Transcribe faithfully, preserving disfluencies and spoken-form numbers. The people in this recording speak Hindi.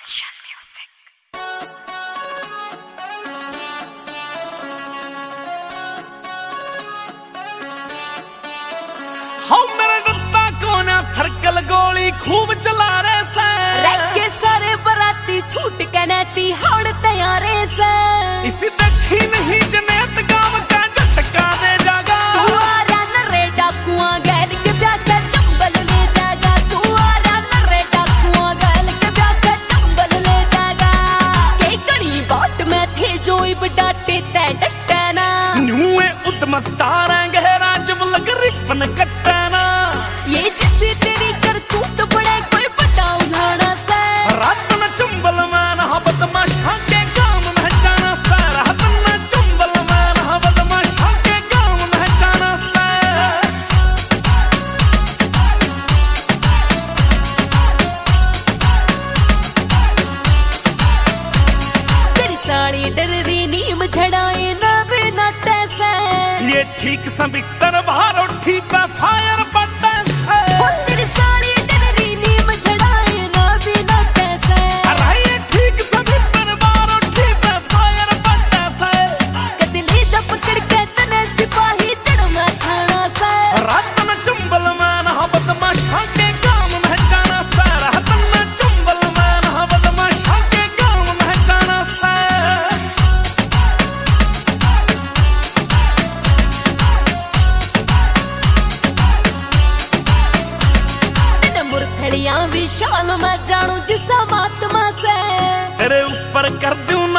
Action music. हाँ मेरा डरता कौन है सर्कल गोली खूब चला रहे से के सारे बराती छूट के नैती हौड़ तैयारे से इसी दक्षी नहीं जनेत गांव का झटका दे जागा तू आ रहा न रे डाकुआ गैल के ब्याह का चंबल ले जागा तू आ रहा न रे डाकुआ गैल के ब्याह का चंबल ले जागा के कड़ी बाट में थे जो इब डाटे तै डटना न्यूए उद्मस्तार गहरा जब लग रिपन कटना ये जिसे तेरी करतूत बड़े कोई बड़ा उलाना से रात न चंबल में न बदमाशा के काम में जाना से रात न चंबल में न बदमाशा के काम में जाना से तेरी साली डर रही नीम झड़ाए ना बिना टैसे ये ठीक सबितर बाहर उठी पे फायर पट्टे से वो तेरी साली डर रही नीम झड़ाए ना बिना टैसे अरे ये ठीक सबितर बाहर उठी पे फायर पट्टे से कदली जब पकड़ के तने सिपाही चढ़ में थाना से रात न चंबल में न बदमाशा के काम में जाना से रात न चंबल में न बदमाशा के काम में जाना से मुरथड़िया विशाल मैं जानू जिसा महात्मा से तेरे ऊपर कर दूं